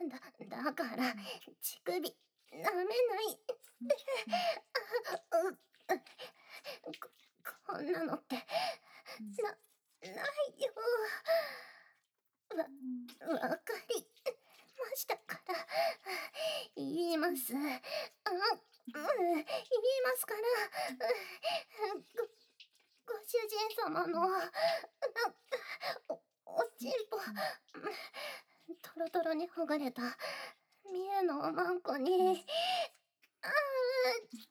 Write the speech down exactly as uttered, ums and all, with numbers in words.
だ、だから、 うん。 乳首、舐めない。 うんうん。 あ、う、こ、こんなのって、 うん。 な、ないよ。わ、 うん。 わかりましたから。言いうん。 ます。あ、うん、言いますから。 うん。 ご、ご主人様の、 うん。 な、お、おちんぽ、 うん。 トロトロにほぐれた、三重のおまんこうん。 に、ああ、